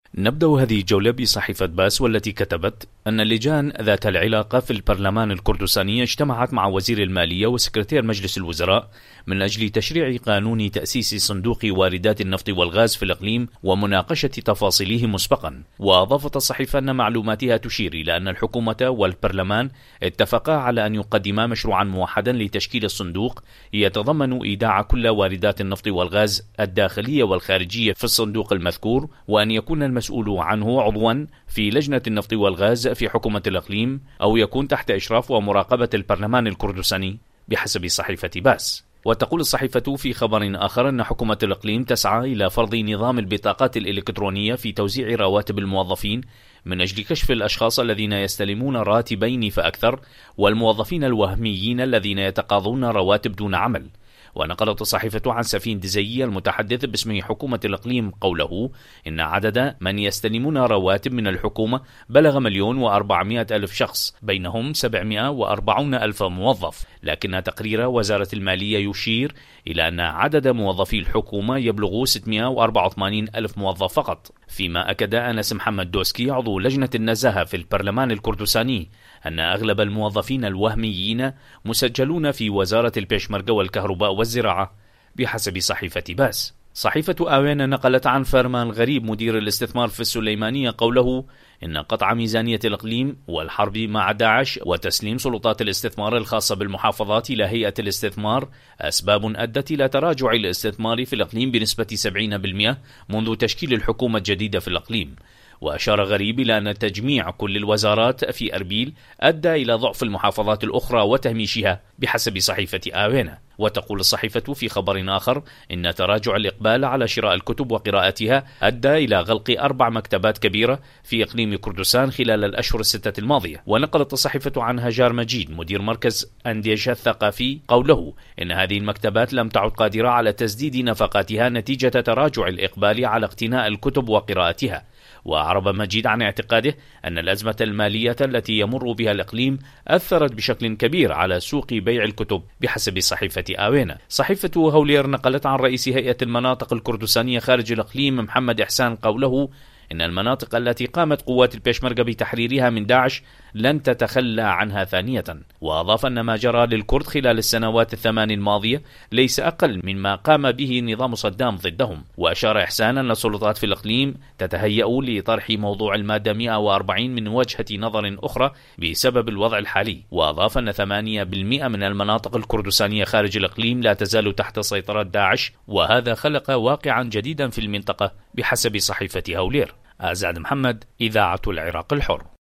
نبدأ هذه الجولة بصحيفة باس، والتي كتبت أن اللجان ذات العلاقة في البرلمان الكردستاني اجتمعت مع وزير المالية وسكرتير مجلس الوزراء من أجل تشريع قانون تأسيس صندوق واردات النفط والغاز في الإقليم ومناقشة تفاصيله مسبقا. وأضافت الصحيفة أن معلوماتها تشير إلى أن الحكومة والبرلمان اتفقا على أن يقدما مشروعا موحدا لتشكيل الصندوق يتضمن إيداع كل واردات النفط والغاز الداخلية والخارجية في الصندوق المذكور، وأن يكون المسؤول عنه عضوا في لجنة النفط والغاز في حكومة الإقليم، أو يكون تحت إشراف ومراقبة البرلمان الكردستاني بحسب صحيفة باس. وتقول الصحيفة في خبر آخر أن حكومة الإقليم تسعى إلى فرض نظام البطاقات الإلكترونية في توزيع رواتب الموظفين من أجل كشف الأشخاص الذين يستلمون راتبين فأكثر، والموظفين الوهميين الذين يتقاضون رواتب دون عمل. ونقلت الصحيفة عن سفين دزي المتحدث باسم حكومة الإقليم قوله إن عدد من يستلمون رواتب من الحكومة بلغ 1,400,000 شخص، بينهم 740,000 موظف، لكن تقرير وزارة المالية يشير إلى أن عدد موظفي الحكومة يبلغ 684,000 موظف فقط. فيما أكد أنس محمد دوسكي عضو لجنة النزاهة في البرلمان الكردستاني أن أغلب الموظفين الوهميين مسجلون في وزارة البيشمركة والكهرباء والزراعة بحسب صحيفة باس. صحيفة آوين نقلت عن فرمان غريب مدير الاستثمار في السليمانية قوله إن قطع ميزانية الإقليم والحرب مع داعش وتسليم سلطات الاستثمار الخاصة بالمحافظات إلى هيئة الاستثمار أسباب أدت إلى تراجع الاستثمار في الإقليم بنسبة 70% منذ تشكيل الحكومة الجديدة في الإقليم. وأشار غريب إلى أن تجميع كل الوزارات في أربيل أدى إلى ضعف المحافظات الأخرى وتهميشها بحسب صحيفة آوين. وتقول الصحيفة في خبر آخر إن تراجع الإقبال على شراء الكتب وقراءتها أدى إلى غلق 4 مكتبات كبيرة في إقليم كردستان خلال الأشهر الستة الماضية. ونقلت الصحيفة عن هجار مجيد مدير مركز أنديشة الثقافي قوله إن هذه المكتبات لم تعد قادرة على تسديد نفقاتها نتيجة تراجع الإقبال على اقتناء الكتب وقراءتها. وأعرب مجيد عن اعتقاده أن الأزمة المالية التي يمر بها الإقليم أثرت بشكل كبير على سوق بيع الكتب بحسب صحيفة آوين. صحيفة هولير نقلت عن رئيس هيئة المناطق الكردستانية خارج الإقليم محمد إحسان قوله إن المناطق التي قامت قوات البيشمركة بتحريرها من داعش لن تتخلى عنها ثانية. وأضاف أن ما جرى للكرد خلال السنوات 8 الماضية ليس أقل مما قام به نظام صدام ضدهم. وأشار إحسان أن السلطات في الإقليم تتهيأ لطرح موضوع المادة 140 من وجهة نظر أخرى بسبب الوضع الحالي. وأضاف أن 8% من المناطق الكردستانية خارج الإقليم لا تزال تحت سيطرة داعش، وهذا خلق واقعا جديدا في المنطقة بحسب صحيفة هولير. أزعد محمد، إذاعة العراق الحر.